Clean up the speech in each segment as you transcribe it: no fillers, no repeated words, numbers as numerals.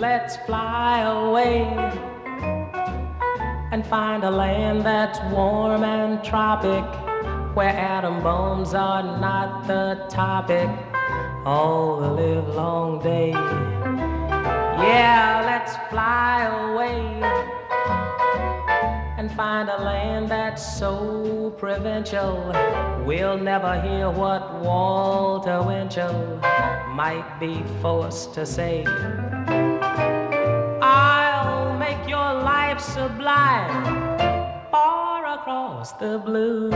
Let's fly away and find a land that's warm and tropic, where atom bombs are not the topic all the livelong day. Yeah, let's fly away and find a land that's so provincial we'll never hear what Walter Winchell might be forced to say. I'll make your life sublime far across the blue.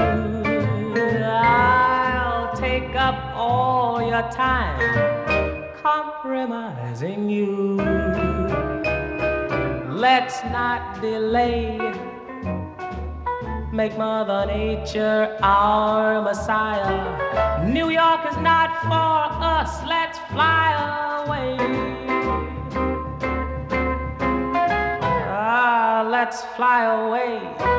I'll take up all your time, compromising you. Let's not delay. Make Mother Nature our Messiah. New York is not for us. Let's fly away. Let's fly away.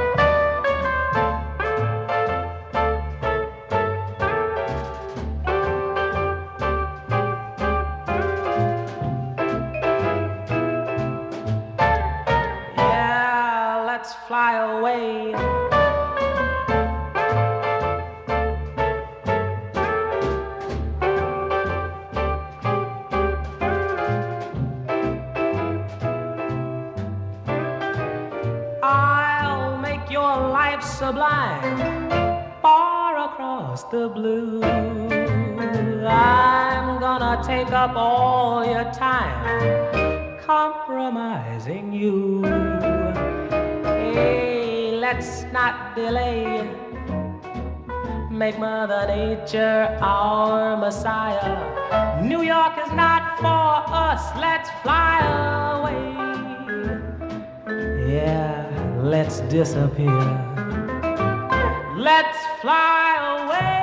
Yeah, let's fly away. Sublime, far across the blue. I'm gonna take up all your time, compromising you. Hey, let's not delay. Make Mother Nature our Messiah. New York is not for us. Let's fly away. Yeah, let's disappear. Let's fly away.